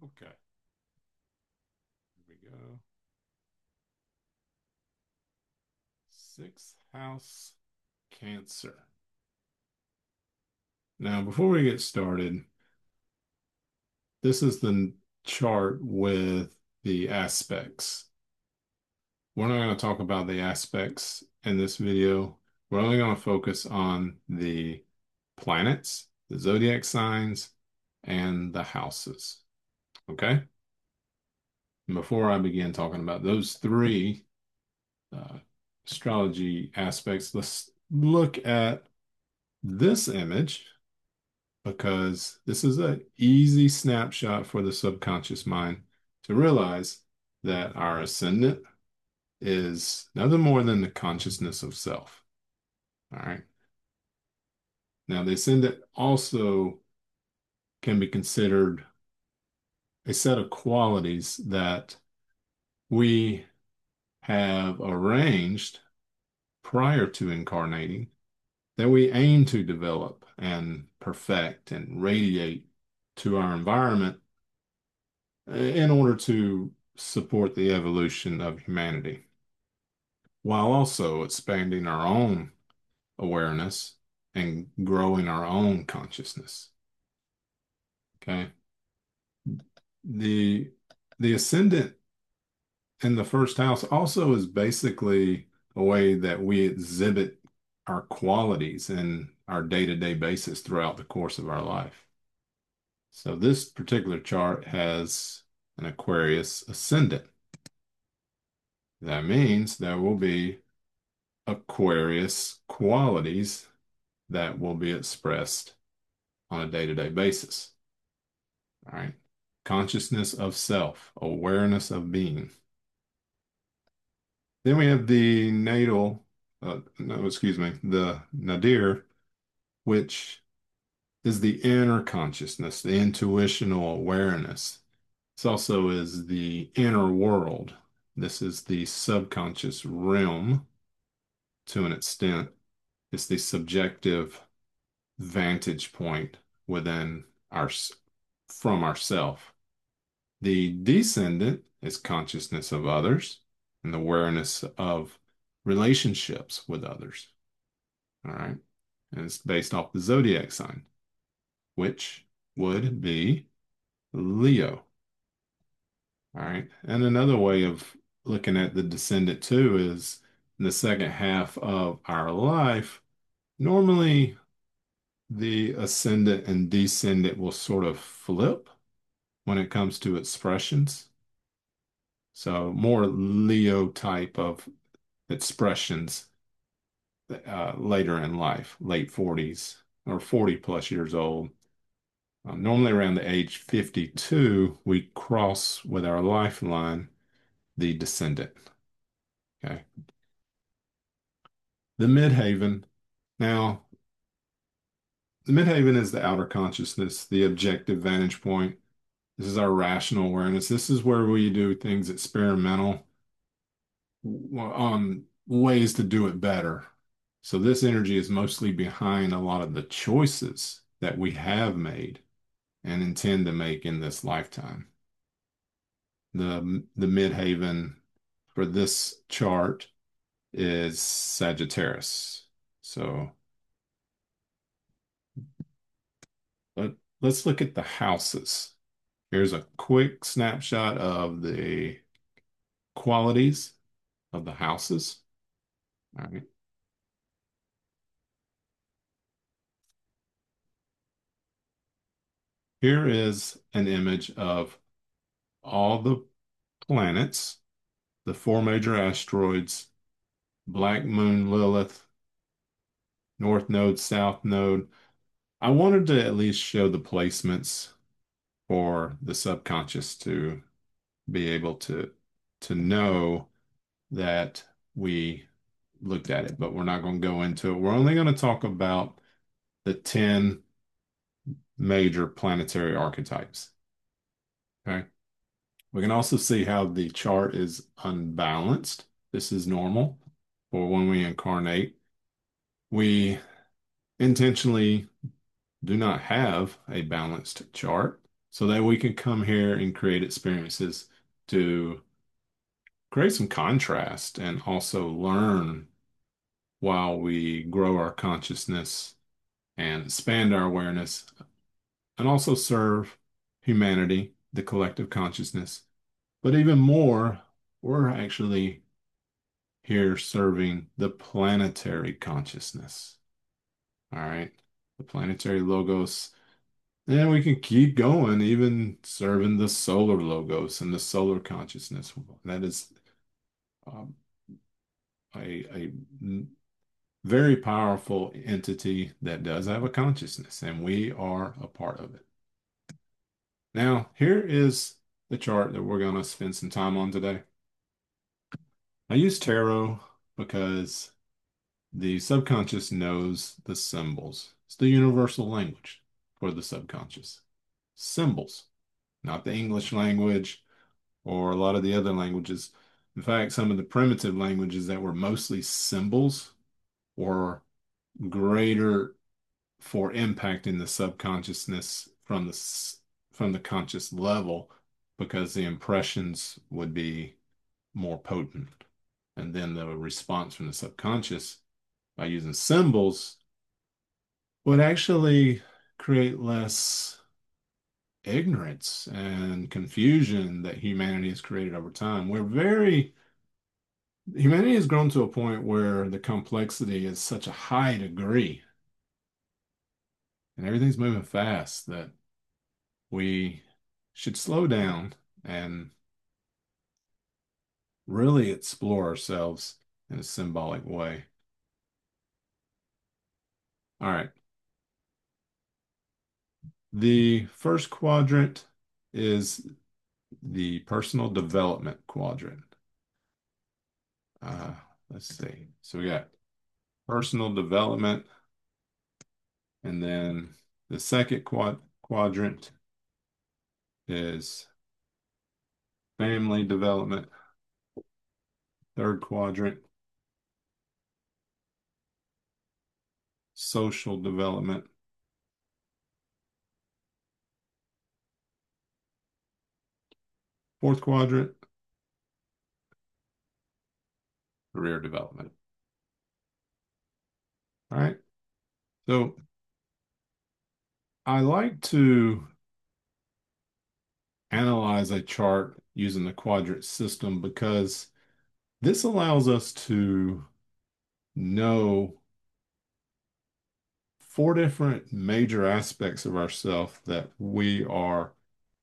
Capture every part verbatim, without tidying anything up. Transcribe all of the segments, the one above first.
Okay, here we go. Sixth house, Cancer. Now, before we get started, this is the chart with the aspects. We're not going to talk about the aspects in this video. We're only going to focus on the planets, the zodiac signs, and the houses. Okay? And before I begin talking about those three uh, astrology aspects, let's look at this image because this is an easy snapshot for the subconscious mind to realize that our ascendant is nothing more than the consciousness of self. All right. Now, the ascendant also can be considered a set of qualities that we have arranged prior to incarnating that we aim to develop and perfect and radiate to our environment in order to support the evolution of humanity, while also expanding our own awareness and growing our own consciousness. Okay. The the ascendant in the first house also is basically a way that we exhibit our qualities in our day-to-day basis throughout the course of our life. So this particular chart has an Aquarius ascendant. That means there will be Aquarius qualities that will be expressed on a day-to-day basis. All right. Consciousness of self, awareness of being. Then we have the natal, uh, no, excuse me, the nadir, which is the inner consciousness, the intuitional awareness. This also is the inner world. This is the subconscious realm to an extent. It's the subjective vantage point within our from ourself. The descendant is consciousness of others and awareness of relationships with others. All right. And it's based off the zodiac sign, which would be Leo. All right. And another way of looking at the descendant too is in the second half of our life, normally the ascendant and descendant will sort of flip when it comes to expressions. So more Leo type of expressions uh, later in life, late forties or forty plus years old. Um, normally around the age fifty-two, we cross with our lifeline the descendant. Okay. The midhaven. Now, the midhaven is the outer consciousness, the objective vantage point. This is our rational awareness. This is where we do things experimental on ways to do it better. So this energy is mostly behind a lot of the choices that we have made and intend to make in this lifetime. The the midhaven for this chart is Sagittarius. So let, let's look at the houses. Here's a quick snapshot of the qualities of the houses. All right. Here is an image of all the planets, the four major asteroids, Black Moon, Lilith, North Node, South Node. I wanted to at least show the placements for the subconscious to be able to to know that we looked at it, but we're not going to go into it. We're only going to talk about the ten major planetary archetypes. Okay. We can also see how the chart is unbalanced. This is normal for when we incarnate. We intentionally do not have a balanced chart. so that we can come here and create experiences to create some contrast and also learn while we grow our consciousness and expand our awareness and also serve humanity, the collective consciousness. But even more, we're actually here serving the planetary consciousness. All right. The planetary logos. And we can keep going, even serving the solar logos and the solar consciousness. That is um, a, a very powerful entity that does have a consciousness, and we are a part of it. Now, here is the chart that we're going to spend some time on today. I use tarot because the subconscious knows the symbols. It's the universal language for the subconscious. Symbols, not the English language or a lot of the other languages. In fact, some of the primitive languages that were mostly symbols were greater for impacting the subconsciousness from the from the conscious level because the impressions would be more potent. And then the response from the subconscious by using symbols would actually create less ignorance and confusion that humanity has created over time. We're very, humanity has grown to a point where the complexity is such a high degree and everything's moving fast that we should slow down and really explore ourselves in a symbolic way. All right. The first quadrant is the personal development quadrant. Uh, let's see. So we got personal development, and then the second quad quadrant is family development. Third quadrant, social development. Fourth quadrant, career development. All right. So I like to analyze a chart using the quadrant system because this allows us to know four different major aspects of ourself that we are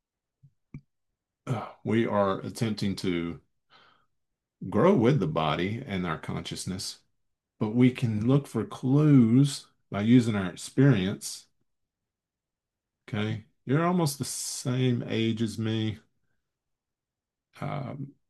uh, we are attempting to grow with the body and our consciousness, but we can look for clues by using our experience. Okay, you're almost the same age as me. Um,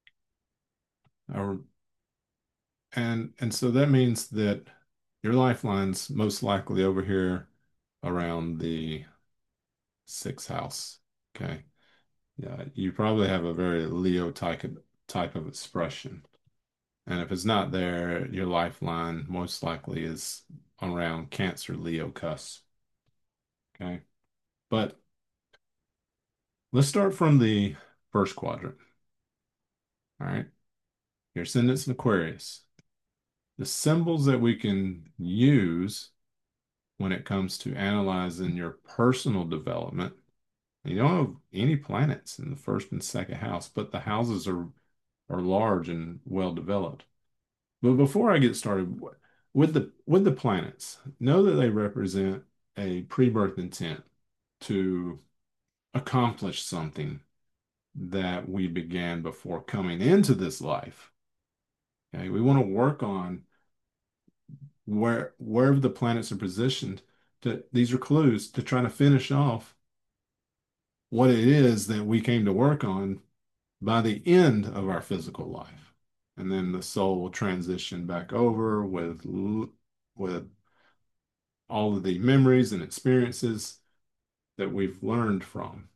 or and and so that means that your lifeline's most likely over here around the sixth house. Okay. Yeah, you probably have a very Leo type of, type of expression. And if it's not there, your lifeline most likely is around Cancer Leo cusp. Okay. But let's start from the first quadrant. All right. Your ascendant's in Aquarius. The symbols that we can use when it comes to analyzing your personal development. You don't have any planets in the first and second house, but the houses are are large and well developed. But before I get started with the with the planets, know that they represent a pre-birth intent to accomplish something that we began before coming into this life. Okay, we want to work on where wherever the planets are positioned. To, these are clues to try to finish off what it is that we came to work on by the end of our physical life. And then the soul will transition back over with with all of the memories and experiences that we've learned from.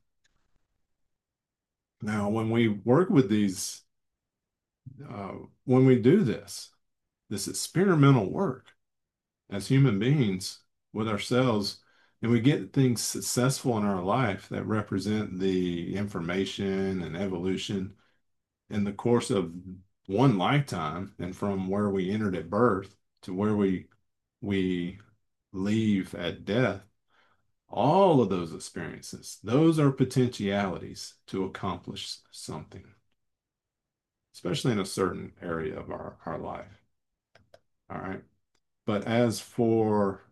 Now, when we work with these, uh, when we do this, this experimental work as human beings with ourselves, And we get things successful in our life that represent the information and evolution in the course of one lifetime, and from where we entered at birth to where we we leave at death. All of those experiences, those are potentialities to accomplish something, especially in a certain area of our, our life. All right. But as for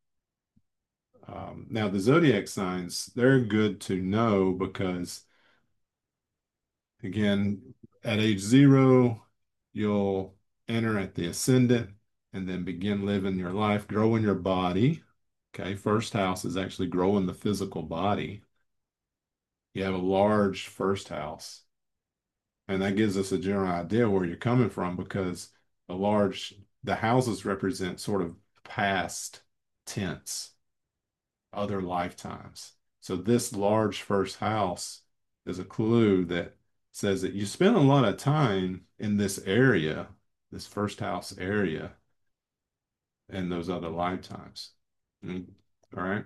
um, now, the zodiac signs, they're good to know because, again, at age zero, you'll enter at the ascendant and then begin living your life, growing your body. Okay. First house is actually growing the physical body. You have a large first house. And that gives us a general idea where you're coming from because a large, the houses represent sort of past tense, other lifetimes. So this large first house is a clue that says that you spend a lot of time in this area, this first house area, in those other lifetimes. Mm, All right.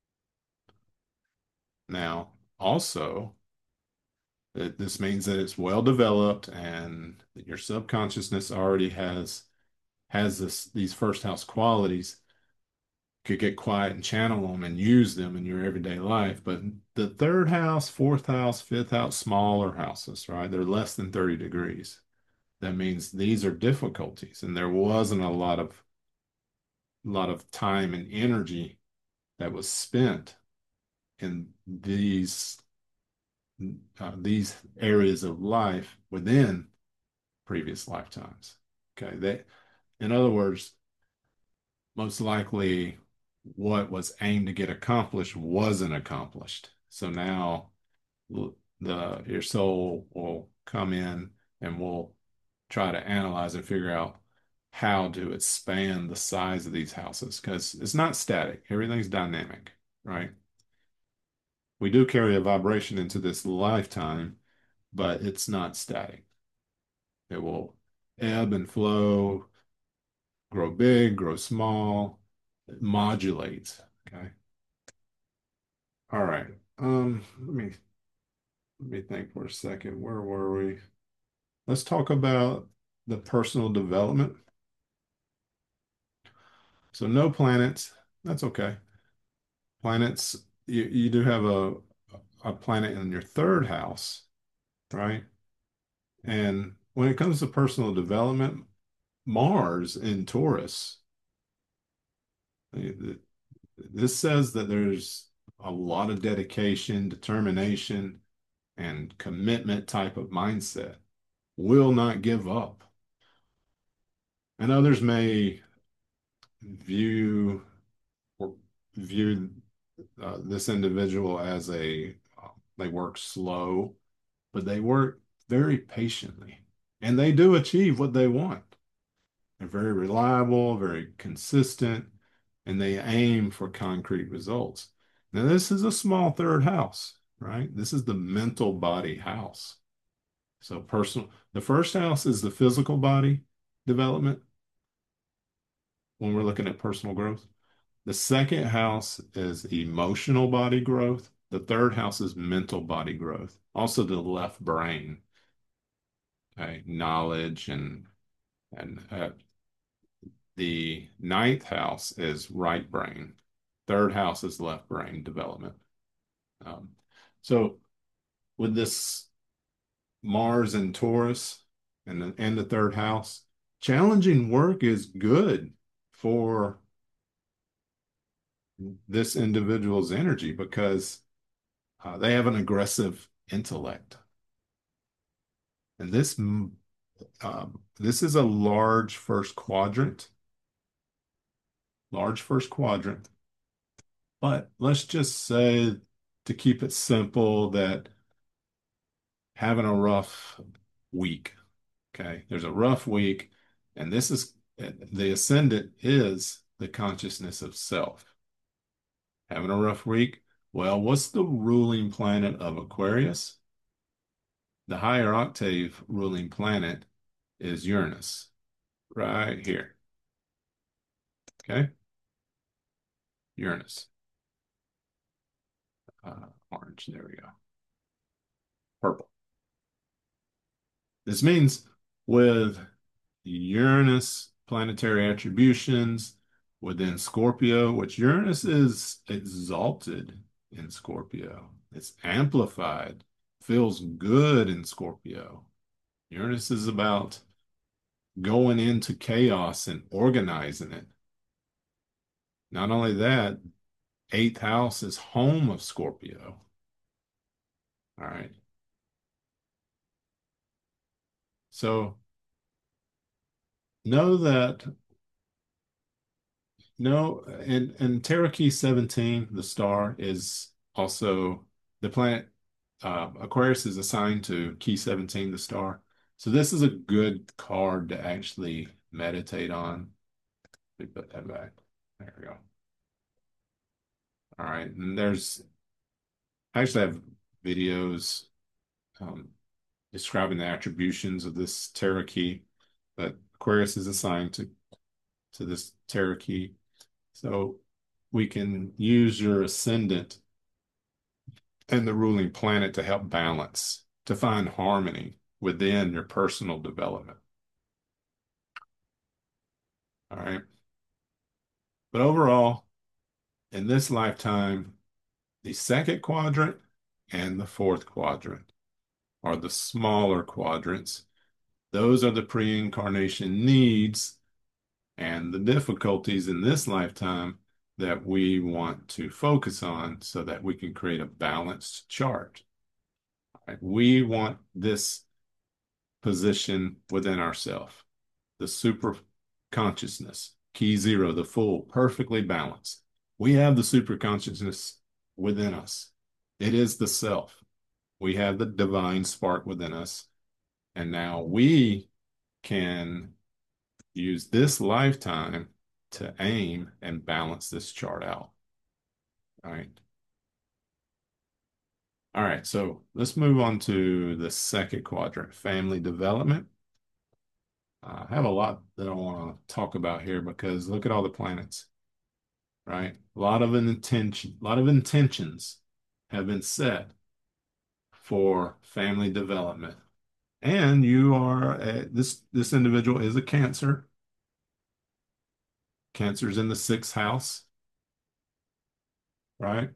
Now, also, it, this means that it's well developed and that your subconsciousness already has has this these first house qualities, could get quiet and channel them and use them in your everyday life. But the third house, fourth house, fifth house, smaller houses, right? They're less than thirty degrees. That means these are difficulties, and there wasn't a lot of lot of time and energy that was spent in these uh, these areas of life within previous lifetimes. Okay, they, in other words, most likely what was aimed to get accomplished wasn't accomplished. So now the your soul will come in and will try to analyze and figure out how to expand the size of these houses because it's not static. Everything's dynamic, right? We do carry a vibration into this lifetime, but it's not static. It will ebb and flow, grow big, grow small, it modulates. Okay. All right. Um, let me let me think for a second. Where were we? Let's talk about the personal development. So no planets. That's okay. Planets, you, you do have a a planet in your third house, right? And when it comes to personal development, Mars in Taurus, this says that there's a lot of dedication, determination, and commitment type of mindset. Will not give up. And others may view or view uh, this individual as a uh, they work slow, but they work very patiently, and they do achieve what they want. They're very reliable, very consistent, and they aim for concrete results. Now, this is a small third house, right? This is the mental body house. So personal, the first house is the physical body development when we're looking at personal growth. The second house is emotional body growth. The third house is mental body growth. Also the left brain, okay, knowledge and and uh, the ninth house is right brain. Third house is left brain development. Um, so with this Mars and Taurus and the, and the third house, challenging work is good for this individual's energy because uh, they have an aggressive intellect. And this um, this is a large first quadrant, large first quadrant. But let's just say, to keep it simple, that having a rough week. Okay, there's a rough week, and this is the ascendant is the consciousness of self. Having a rough week. Well, what's the ruling planet of Aquarius? The higher octave ruling planet is Uranus, right here. Okay, Uranus. uh, orange. There we go. Purple. This means with Uranus planetary attributions within Scorpio, which Uranus is exalted in Scorpio. It's amplified, feels good in Scorpio. Uranus is about going into chaos and organizing it. Not only that, eighth house is home of Scorpio. All right. So know that no, and and Terra seventeen, the star, is also the planet. Uh, Aquarius is assigned to Key seventeen, the star. So this is a good card to actually meditate on. Let me put that back. There we go. All right, and there's I actually have videos um, describing the attributions of this Terra key, but Aquarius is assigned to to this Terra key. So we can use your ascendant and the ruling planet to help balance, to find harmony within your personal development. All right. But overall, in this lifetime, the second quadrant and the fourth quadrant are the smaller quadrants. Those are the pre-incarnation needs and the difficulties in this lifetime that we want to focus on so that we can create a balanced chart. Right? We want this position within ourselves, the super consciousness, key zero, the full, perfectly balanced. We have the super consciousness within us. It is the self. We have the divine spark within us. And now we can use this lifetime to aim and balance this chart out. All right. All right. So let's move on to the second quadrant, family development. Uh, I have a lot that I want to talk about here because look at all the planets, right? A lot of an intention, a lot of intentions have been set for family development. And you are a, this this individual is a Cancer. Cancer's in the sixth house, right?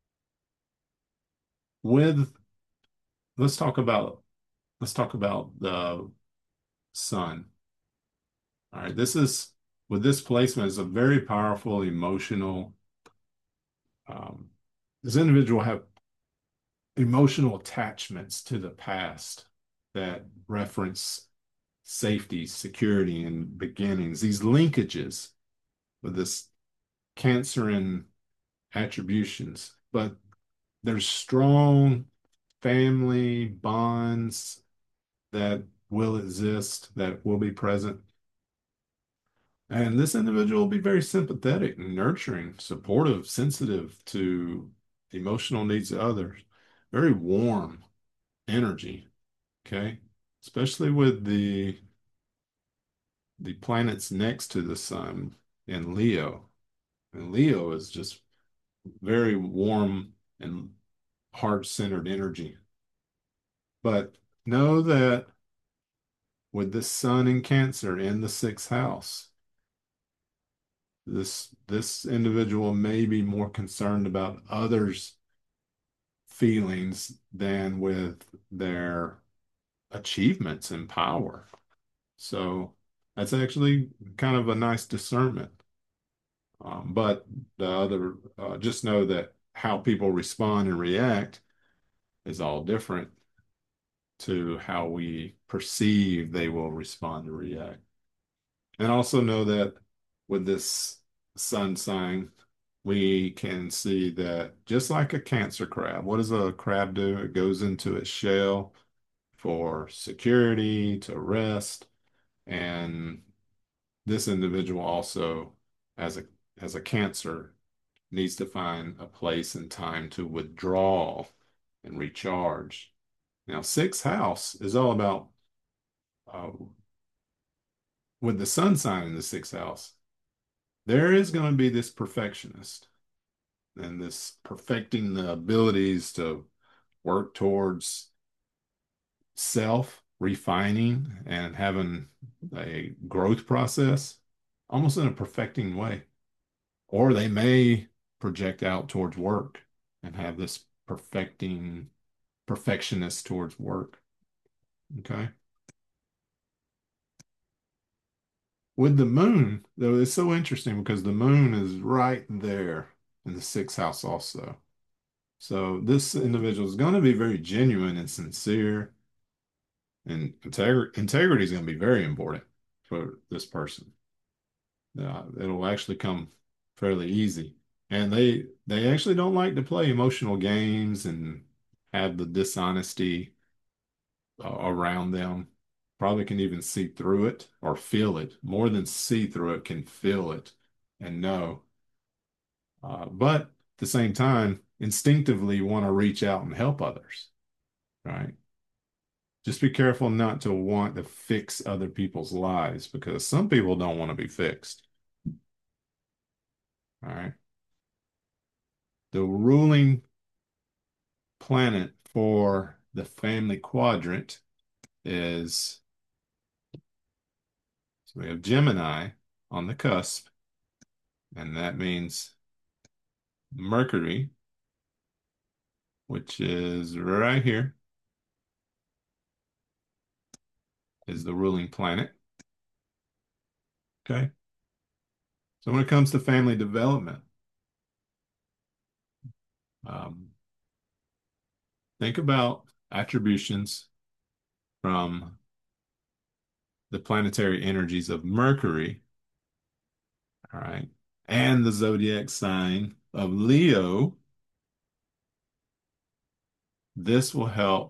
With let's talk about let's talk about the sun. All right, this is with this placement is a very powerful emotional. Um, this individual have emotional attachments to the past that reference safety, security, and beginnings. These linkages with this Cancer and attributions, but there's strong family bonds that will exist, that will be present. And this individual will be very sympathetic, nurturing, supportive, sensitive to emotional needs of others. Very warm energy, okay? Especially with the the planets next to the sun in Leo. And Leo is just very warm and heart-centered energy. But know that with the sun in Cancer in the sixth house, this this individual may be more concerned about others' feelings than with their achievements and power. So that's actually kind of a nice discernment. Um, but the other, uh, just know that how people respond and react is all different to how we perceive they will respond and react. And also know that with this sun sign, we can see that just like a Cancer crab, what does a crab do? It goes into its shell for security, to rest, and this individual also, as a as a Cancer, needs to find a place and time to withdraw and recharge. Now, sixth house is all about uh, with the sun sign in the sixth house. There is going to be this perfectionist. and this perfecting the abilities to work towards self refining and having a growth process almost in a perfecting way. Or they may project out towards work and have this perfecting perfectionist towards work. Okay. With the moon, though, it's so interesting because the moon is right there in the sixth house also. So this individual is going to be very genuine and sincere, and integ integrity is going to be very important for this person. Uh, it'll actually come fairly easy. And they they actually don't like to play emotional games and have the dishonesty uh, around them. Probably can even see through it or feel it. More than see through it, can feel it and know. Uh, but at the same time, instinctively want to reach out and help others, right? Just be careful not to want to fix other people's lives because some people don't want to be fixed. All right. The ruling planet for the family quadrant is, so we have Gemini on the cusp, and that means Mercury, which is right here, is the ruling planet. Okay. So when it comes to family development, um, think about attributions from the planetary energies of Mercury, all right, and the zodiac sign of Leo. This will help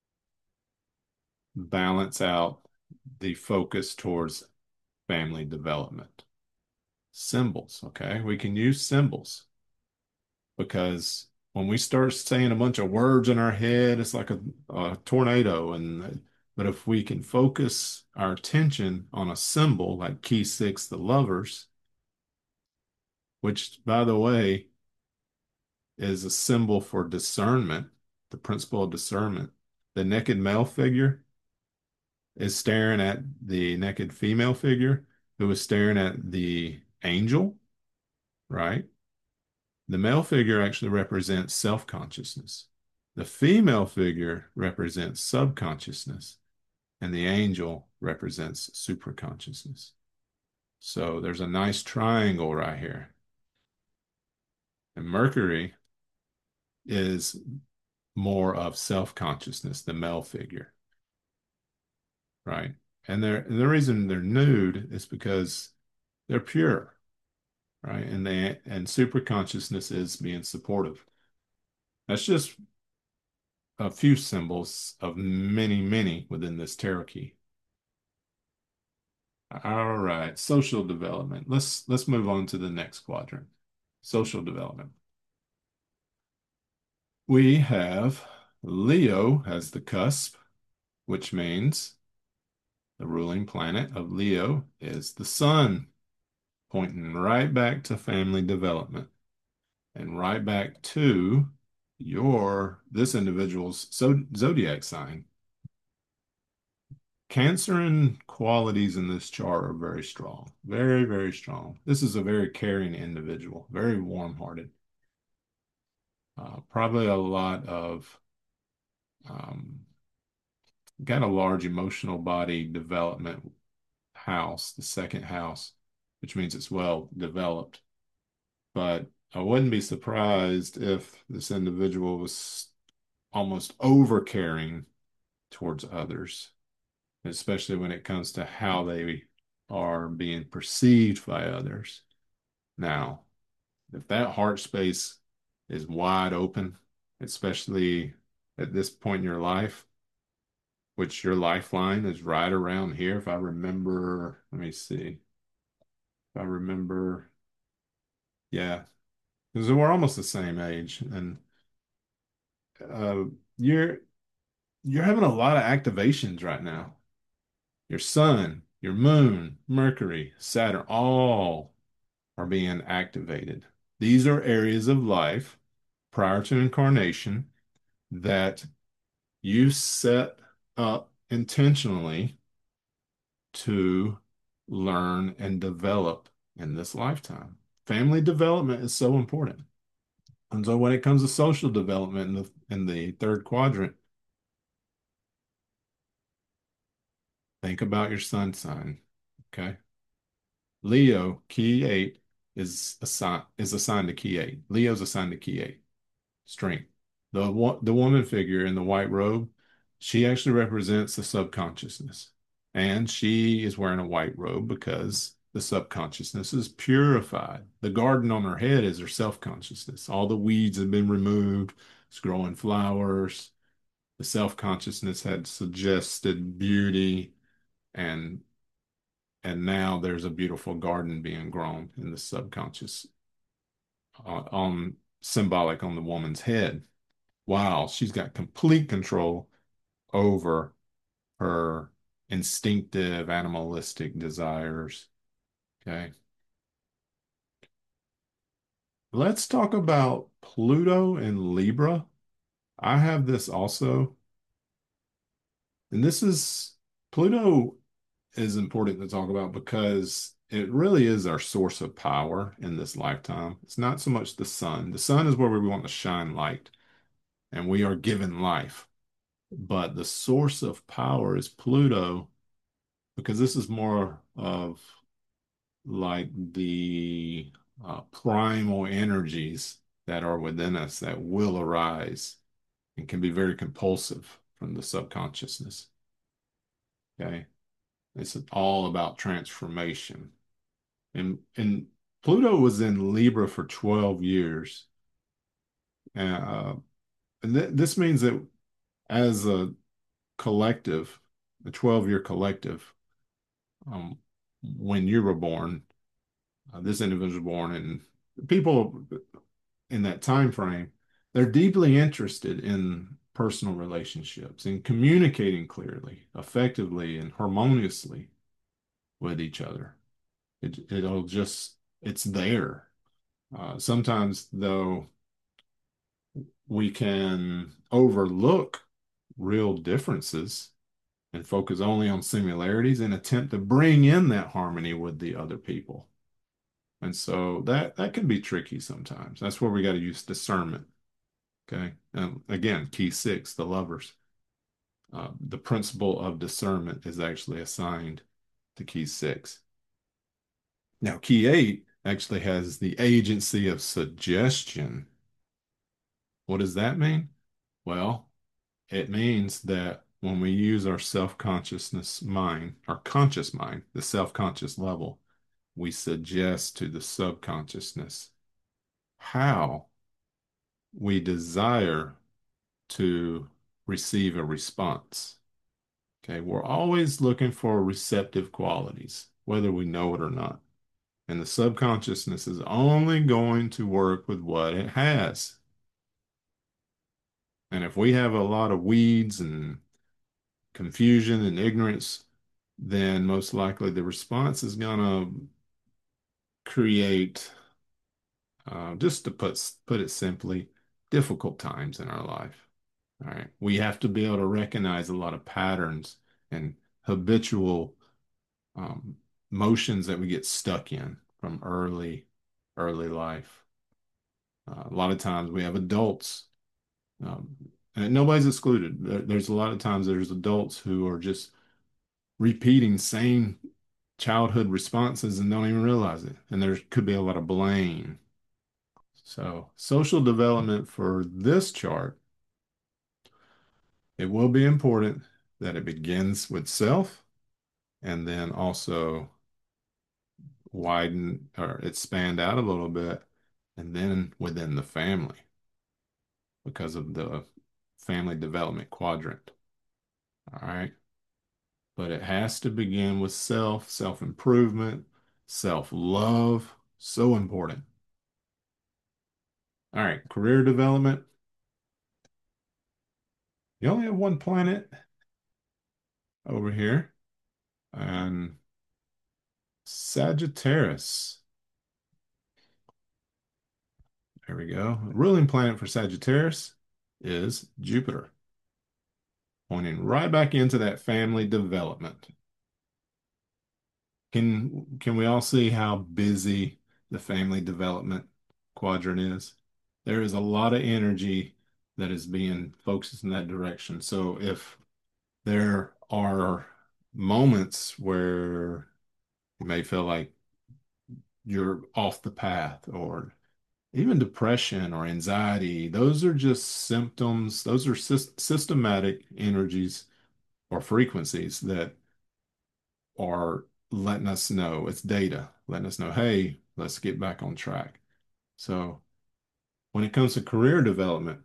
balance out the focus towards family development. Symbols, okay? We can use symbols because when we start saying a bunch of words in our head, it's like a, a tornado. And but if we can focus our attention on a symbol like key six, the lovers, which by the way is a symbol for discernment, the principle of discernment. The naked male figure is staring at the naked female figure who is staring at the angel, right? The male figure actually represents self-consciousness. The female figure represents subconsciousness, and the angel represents supraconsciousness. So there's a nice triangle right here. And Mercury is more of self-consciousness, the male figure, right? And they're, and the reason they're nude is because they're pure, right? And they and superconsciousness is being supportive. That's just a few symbols of many, many within this tarot key. All right, social development. Let's let's move on to the next quadrant. Social development. We have Leo as the cusp, which means the ruling planet of Leo is the sun, pointing right back to family development and right back to your this individual's zodiac sign. Cancerian qualities in this chart are very strong, very, very strong. This is a very caring individual, very warm-hearted. Uh, probably a lot of, um, got a large emotional body development house, the second house, which means it's well developed. But I wouldn't be surprised if this individual was almost over caring towards others, especially when it comes to how they are being perceived by others. Now, if that heart space is wide open, especially at this point in your life, which your lifeline is right around here, if I remember, let me see, if I remember, yeah, because we're almost the same age, and uh, you're you're having a lot of activations right now. Your sun, your moon, Mercury, Saturn, all are being activated. These are areas of life prior to incarnation that you set up intentionally to learn and develop in this lifetime. Family development is so important. And so when it comes to social development in the in the third quadrant, think about your sun sign. Okay. Leo, key eight, is assigned is assigned to key eight. Leo's assigned to key eight, strength. The wo- the woman figure in the white robe, she actually represents the subconsciousness. And she is wearing a white robe because the subconsciousness is purified. The garden on her head is her self-consciousness. All the weeds have been removed. It's growing flowers. The self-consciousness had suggested beauty, and and now there's a beautiful garden being grown in the subconscious, uh, on symbolic on the woman's head. Wow, she's got complete control over her instinctive animalistic desires. Okay. Let's talk about Pluto and Libra. I have this also. And this is Pluto is important to talk about because it really is our source of power in this lifetime. It's not so much the sun. The sun is where we want to shine light and we are given life. But the source of power is Pluto because this is more of like the uh, primal energies that are within us that will arise and can be very compulsive from the subconsciousness. Okay. It's all about transformation. And and Pluto was in Libra for twelve years. Uh, and th this means that as a collective, a twelve year collective, um, when you were born, uh, this individual was born, and people in that time frame, they're deeply interested in personal relationships and communicating clearly, effectively, and harmoniously with each other. It, it'll just, it's there. Uh, sometimes, though, we can overlook real differences and focus only on similarities and attempt to bring in that harmony with the other people. And so that that can be tricky sometimes. That's where we got to use discernment. Okay. And again, key six, the lovers. Uh, the principle of discernment is actually assigned to key six. Now, key eight actually has the agency of suggestion. What does that mean? Well, it means that when we use our self-consciousness mind, our conscious mind, the self-conscious level, we suggest to the subconsciousness how we desire to receive a response. Okay, we're always looking for receptive qualities, whether we know it or not. And the subconsciousness is only going to work with what it has. And if we have a lot of weeds and confusion and ignorance, then most likely the response is going to create, uh, just to put put it simply, difficult times in our life. All right, we have to be able to recognize a lot of patterns and habitual um, motions that we get stuck in from early early life. Uh, a lot of times we have adults, um, and nobody's excluded. There, there's a lot of times there's adults who are just repeating same childhood responses and don't even realize it. And there could be a lot of blame. So, social development for this chart, it will be important that it begins with self and then also widen or expand out a little bit and then within the family because of the family development quadrant. All right. But it has to begin with self, self-improvement, self-love. So important. All right, career development. You only have one planet over here, and Sagittarius. There we go. Ruling planet for Sagittarius is Jupiter, pointing right back into that family development. Can can we all see how busy the family development quadrant is? There is a lot of energy that is being focused in that direction. So if there are moments where you may feel like you're off the path, or even depression or anxiety, those are just symptoms. Those are sys systematic energies or frequencies that are letting us know, it's data, letting us know, hey, let's get back on track. So when it comes to career development,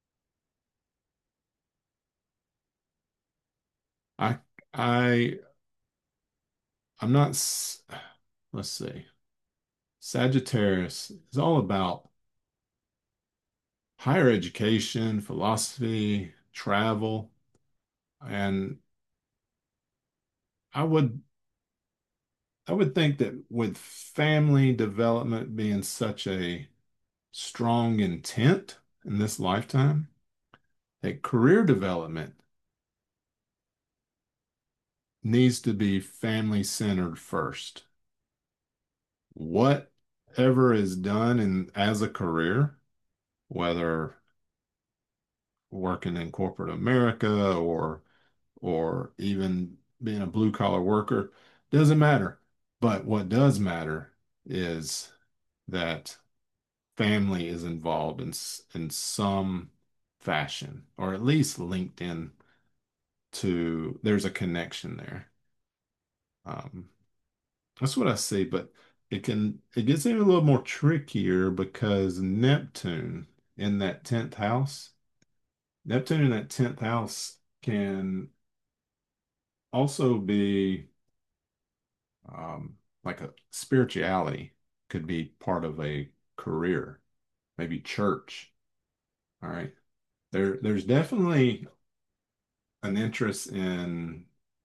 I I I'm not s- let's see. Sagittarius is all about higher education, philosophy, travel, and I would I would think that with family development being such a strong intent in this lifetime, that career development needs to be family centered first. Whatever is done in as a career, whether working in corporate America or or even being a blue collar worker, doesn't matter. But what does matter is that family is involved in in some fashion, or at least linked in to, there's a connection there. Um, that's what I see, but it can it gets even a little more trickier because Neptune in that tenth house, Neptune in that tenth house can also be um, like a spirituality could be part of a career, maybe church. All right. There, there's definitely an interest in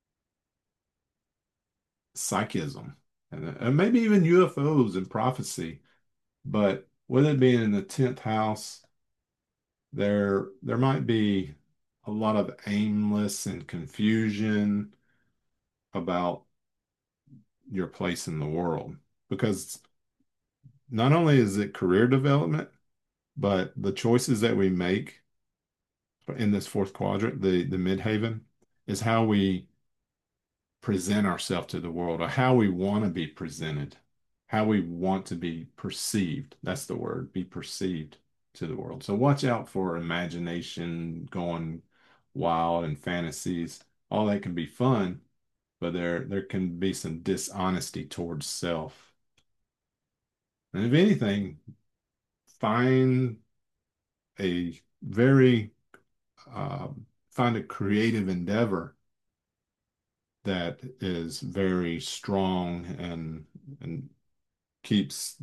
psychism and, and maybe even U F Os and prophecy. But with it being in the tenth house, there there might be a lot of aimless and confusion about your place in the world. Because not only is it career development, but the choices that we make in this fourth quadrant, the the midhaven, is how we present ourselves to the world, or how we want to be presented, how we want to be perceived. That's the word, be perceived to the world. So watch out for imagination going wild and fantasies. All that can be fun, but there there can be some dishonesty towards self. And if anything, find a very um, find a creative endeavor that is very strong and and keeps,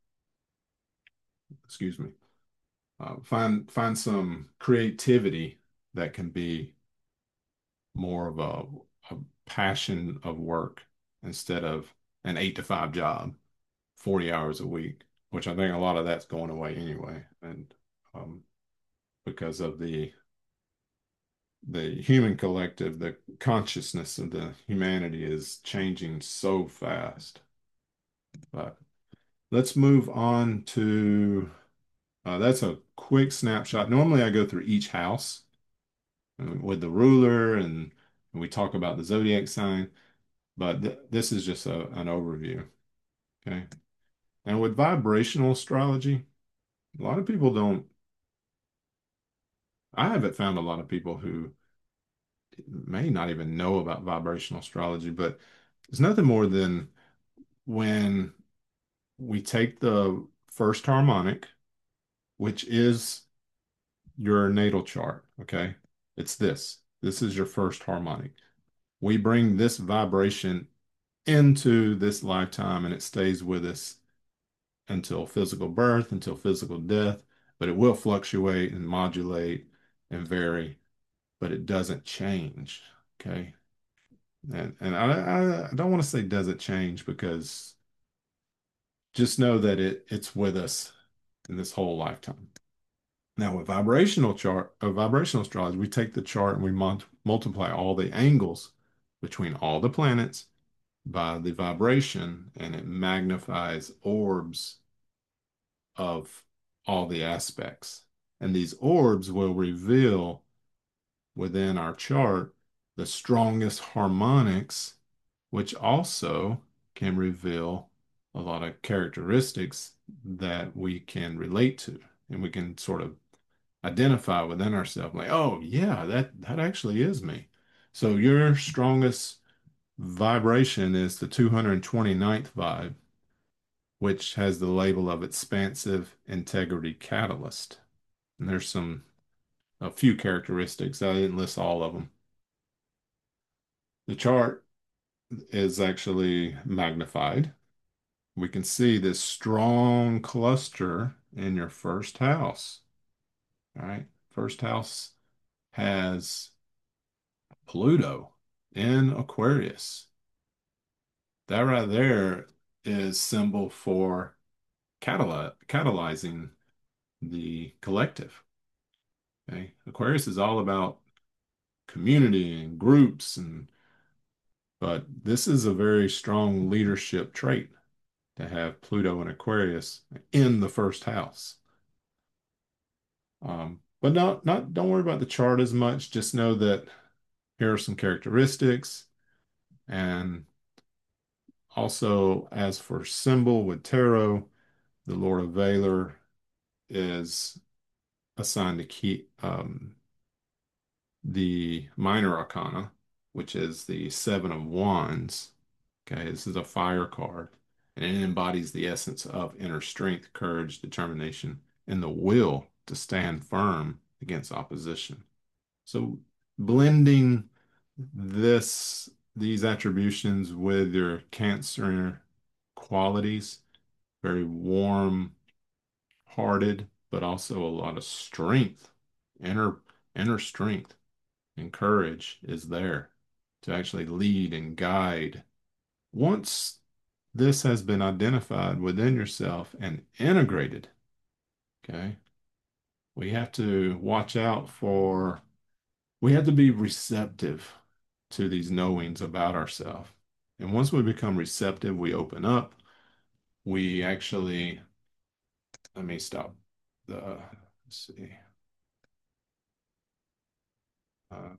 excuse me, uh, find find some creativity that can be more of a, a passion of work instead of an eight to five job, forty hours a week, which I think a lot of that's going away anyway. And um, because of the the human collective, the consciousness of the humanity is changing so fast. But let's move on to uh, that's a quick snapshot. Normally, I go through each house uh, with the ruler, and, and we talk about the zodiac sign, but th this is just a, an overview. Okay. And with vibrational astrology, a lot of people don't, I haven't found a lot of people who may not even know about vibrational astrology, but it's nothing more than when we take the first harmonic, which is your natal chart, okay? It's this. This is your first harmonic. We bring this vibration into this lifetime and it stays with us until physical birth, until physical death, but it will fluctuate and modulate and vary, but it doesn't change, okay? And and I, I don't want to say doesn't change because just know that it it's with us in this whole lifetime. Now, with vibrational chart, uh, vibrational astrology, we take the chart and we mul- multiply all the angles between all the planets by the vibration, and it magnifies orbs of all the aspects. And these orbs will reveal within our chart the strongest harmonics, which also can reveal a lot of characteristics that we can relate to and we can sort of identify within ourselves like, oh yeah, that that actually is me. So your strongest vibration is the two hundred twenty-ninth vibe, which has the label of expansive integrity catalyst. And there's some a few characteristics. I didn't list all of them. The chart is actually magnified. We can see this strong cluster in your first house. All right. First house has Pluto in Aquarius. That right there is symbol for cataly catalyzing the collective. Okay. Aquarius is all about community and groups and but this is a very strong leadership trait to have Pluto and Aquarius in the first house. Um, but not not don't worry about the chart as much. Just know that here are some characteristics. And also, as for symbol with tarot, the Lord of Valor is assigned to keep um, the minor arcana, which is the Seven of Wands. Okay, this is a fire card, and it embodies the essence of inner strength, courage, determination, and the will to stand firm against opposition. So blending this these attributions with your Cancer qualities, very warm hearted, but also a lot of strength, inner inner strength and courage is there to actually lead and guide. Once this has been identified within yourself and integrated, okay, we have to watch out for, we have to be receptive to these knowings about ourselves. And once we become receptive, we open up. We actually, let me stop the, let's see, uh,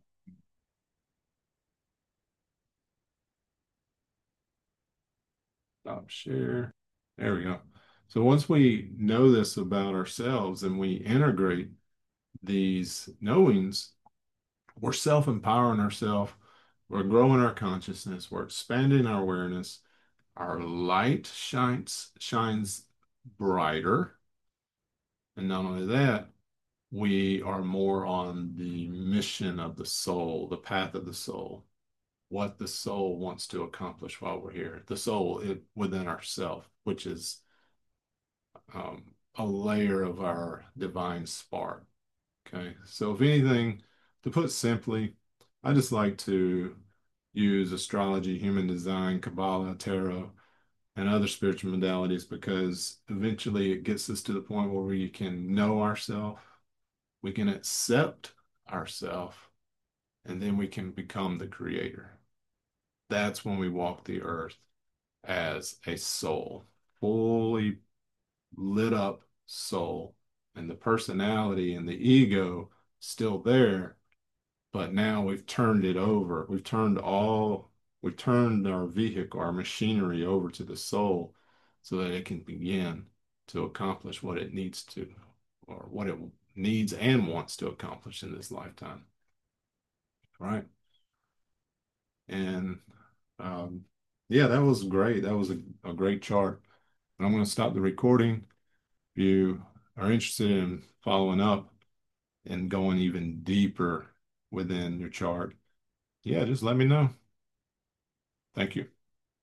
stop share. There we go. So once we know this about ourselves and we integrate these knowings, we're self-empowering ourselves, we're growing our consciousness, we're expanding our awareness, our light shines shines brighter. And not only that, we are more on the mission of the soul, the path of the soul, what the soul wants to accomplish while we're here. The soul it, within ourself, which is um, a layer of our divine spark. Okay. So, if anything, to put simply, I just like to use astrology, human design, Kabbalah, tarot, and other spiritual modalities because eventually it gets us to the point where we can know ourselves, we can accept ourselves, and then we can become the creator. That's when we walk the earth as a soul, fully lit up soul, and the personality and the ego still there, but now we've turned it over. We've turned all, we've turned our vehicle, our machinery over to the soul so that it can begin to accomplish what it needs to, or what it needs and wants to accomplish in this lifetime. Right. And um, yeah, that was great. That was a, a great chart. And I'm going to stop the recording. If you are interested in following up and going even deeper within your chart, yeah, just let me know. Thank you.